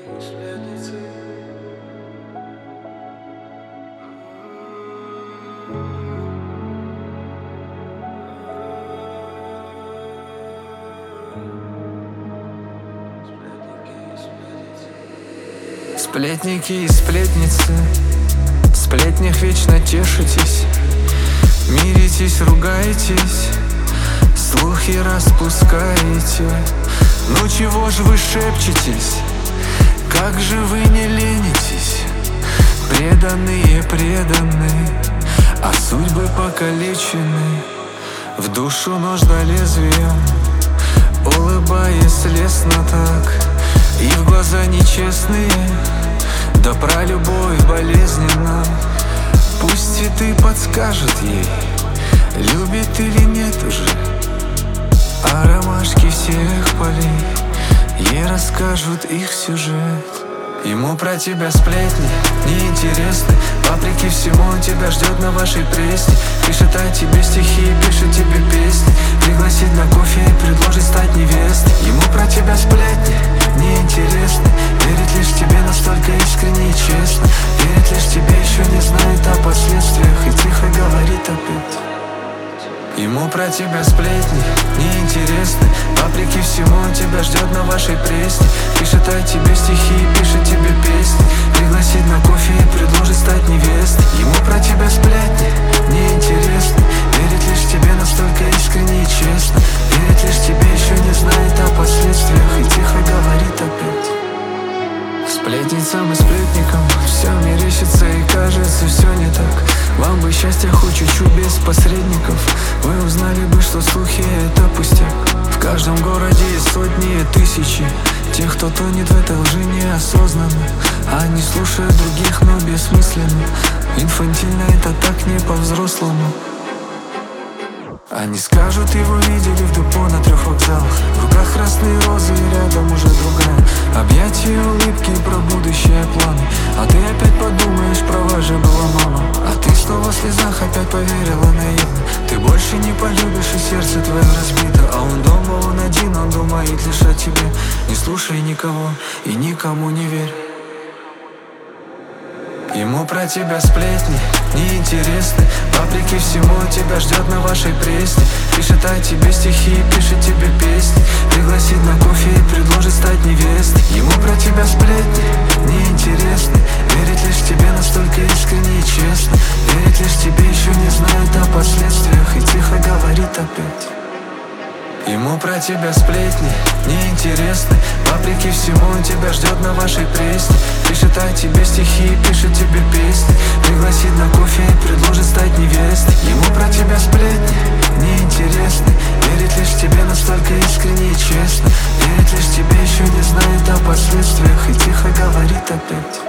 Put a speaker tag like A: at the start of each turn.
A: Сплетники и сплетницы, в сплетнях вечно тешитесь, миритесь, ругаетесь, слухи распускаете. Ну чего ж вы шепчетесь, как же вы не ленитесь? Преданные преданы, а судьбы покалечены. В душу нужно лезвием, улыбаясь лестно так, и в глаза нечестные, да про любовь болезненно. Пусть цветы подскажут ей, любит или нет уже, а ромашки всех полей ей расскажут их сюжет. Ему про тебя сплетни неинтересны, вопреки всему он тебя ждет на вашей пресне. Пишет о тебе стихи, пишет тебе песни, пригласит на кофе и предложит стать невестой. Ему про тебя сплетни неинтересны, верит лишь тебе настолько искренне и честно, верит лишь тебе, еще не знает о последствиях и тихо говорит опять. Ему про тебя сплетни неинтересны, вопреки всему он тебя ждет на вашей пресне. Пишет о тебе стихи, пишет тебе песни, пригласит на кофе и предложит стать невестой. Ему про тебя сплетни неинтересны, верит лишь тебе настолько искренне и честно, верит лишь тебе, еще не знает о последствиях и тихо говорит опять. Сплетницам и сплетникам все мерещится и кажется все не так. Вам бы счастья хоть чуть-чуть без посредников, вы узнали бы, что слухи это пустяк. В каждом городе есть сотни и тысячи тех, кто тонет в этой лжи неосознанно. Они слушают других, но бессмысленно. Инфантильно это так не по-взрослому. Они скажут, его видели в депо на 3 вокзалах, в руках красные розы и рядом уже другая. Объятия, улыбки и про будущее планы, а ты опять подумаешь, права же была мама. А ты снова в слезах опять поверила наивно, ты больше не полюбишь и сердце твое разбито. А он дома, он один, он думает лишь о тебе. Не слушай никого и никому не верь. Ему про тебя сплетни неинтересны, вопреки всему он тебя ждет на вашей пресне. Пишет о тебе стихи, пишет тебе песни, пригласит на кофе и предложит стать невестой. Ему про тебя сплетни неинтересны, верит лишь тебе настолько искренне и честно, верит лишь тебе, еще не знает о последствиях и тихо говорит опять. Ему про тебя сплетни неинтересны, вопреки всему он тебя ждет на вашей пресне. Пишет о тебе стихи, пишет тебе песни, пригласит на кофе и предложит стать невестой. Ему про тебя сплетни неинтересны, верит лишь тебе настолько искренне и честно, верит лишь тебе, еще не знает о последствиях и тихо говорит опять.